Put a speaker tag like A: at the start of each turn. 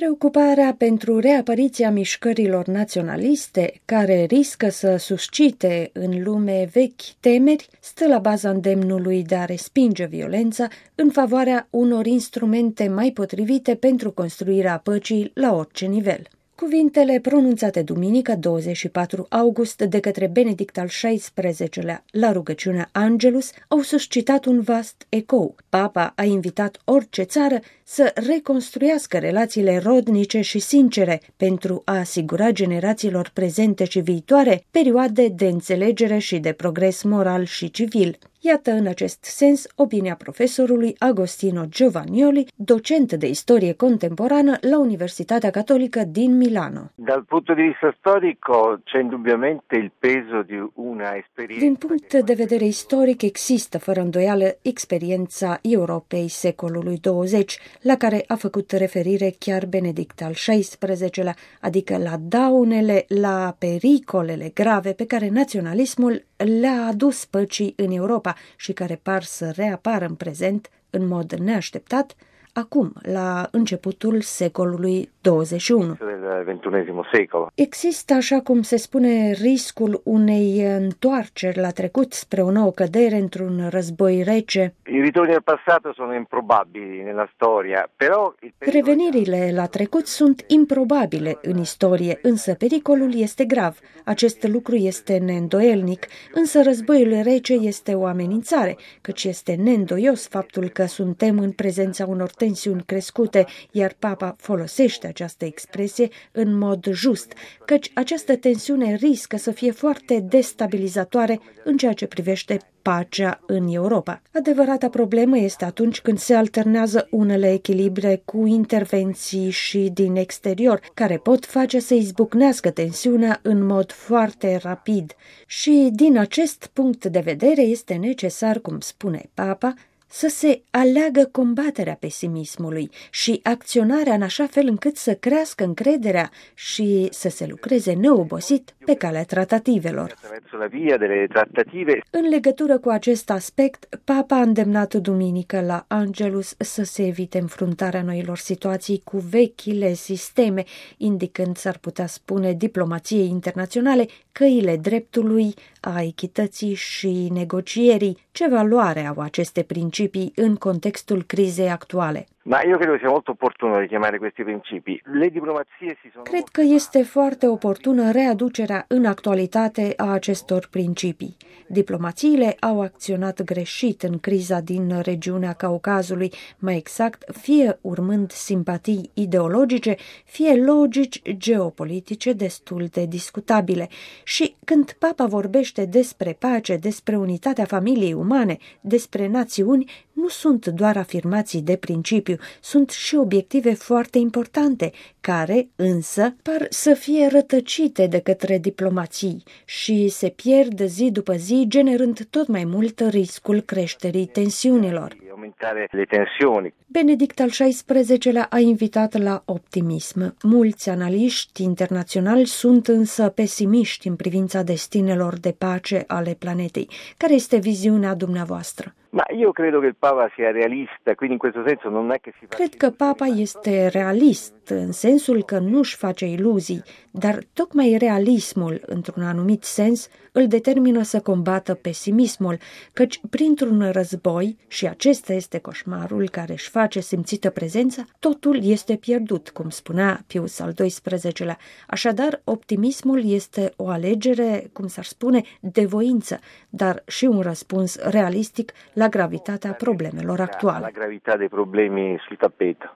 A: Preocuparea pentru reapariția mișcărilor naționaliste, care riscă să suscite în lume vechi temeri, stă la baza îndemnului de a respinge violența în favoarea unor instrumente mai potrivite pentru construirea păcii la orice nivel. Cuvintele pronunțate duminică 24 august de către Benedict al XVI-lea la rugăciunea Angelus au suscitat un vast ecou. Papa a invitat orice țară să reconstruiască relațiile rodnice și sincere pentru a asigura generațiilor prezente și viitoare perioade de înțelegere și de progres moral și civil. Iată în acest sens opinia profesorului Agostino Giovannoli, docent de istorie contemporană la Universitatea Cattolică din Milano.
B: Dal punto di vista storico c'è indubbiamente il peso di una esperienza.
A: Din punct de vedere istoric există fără îndoială experiența Europei secolului 20, la care a făcut referire chiar Benedict al XVI-lea, adică la daunele, la pericolele grave pe care naționalismul le-a adus păcii în Europa și care par să reapară în prezent în mod neașteptat, acum, la începutul secolului 21. Există, așa cum se spune, riscul unei întoarceri la trecut spre o nouă cădere într-un război rece.
B: I ritorni al passato sono improbabili nella storia, però
A: Revenirile la trecut sunt improbabile în istorie, însă pericolul este grav. Acest lucru este neîndoielnic, însă războiul rece este o amenințare, căci este neîndoios faptul că suntem în prezența unor tensiuni crescute, iar Papa folosește această expresie în mod just, căci această tensiune riscă să fie foarte destabilizatoare în ceea ce privește pacea în Europa. Adevărata problemă este atunci când se alternează unele echilibre cu intervenții și din exterior, care pot face să izbucnească tensiunea în mod foarte rapid. Și din acest punct de vedere este necesar, cum spune Papa, să se aleagă combaterea pesimismului și acționarea în așa fel încât să crească încrederea și să se lucreze neobosit pe calea tratativelor. În legătură cu acest aspect, Papa a îndemnat duminică la Angelus să se evite înfruntarea noilor situații cu vechile sisteme, indicând, s-ar putea spune, diplomației internaționale, căile dreptului, a echității și negocierii. Ce valoare au aceste principii în contextul crizei actuale?
B: Ma io credo sia molto opportuno richiamare questi principi. Le diplomazie si sono.
A: Cred că este foarte oportună readucerea în actualitate a acestor principii. Diplomațiile au acționat greșit în criza din regiunea Caucazului, mai exact, fie urmând simpatii ideologice, fie logici geopolitice destul de discutabile. Și când Papa vorbește despre pace, despre unitatea familiei umane, despre națiuni, nu sunt doar afirmații de principiu, sunt și obiective foarte importante, care, însă, par să fie rătăcite de către diplomații și se pierd zi după zi, generând tot mai mult riscul creșterii tensiunilor. Benedict al XVI-lea a invitat la optimism. Mulți analiști internaționali sunt însă pesimiști în privința destinelor de pace ale planetei. Care este viziunea dumneavoastră?
B: Ma io credo che il Papa sia realista, quindi in questo senso non è che si fa.
A: Cred că Papa este realist, în sensul că nu-și face iluzii, dar tocmai realismul, într-un anumit sens, îl determină să combată pesimismul, căci printr-un război, și acesta este coșmarul care își face simțită prezența, totul este pierdut, cum spunea Pius al XII-lea. Așadar, optimismul este o alegere, cum s-ar spune, de voință, dar și un răspuns realistic la gravitatea problemelor actuale.
B: La gravità dei problemi sul tappeto.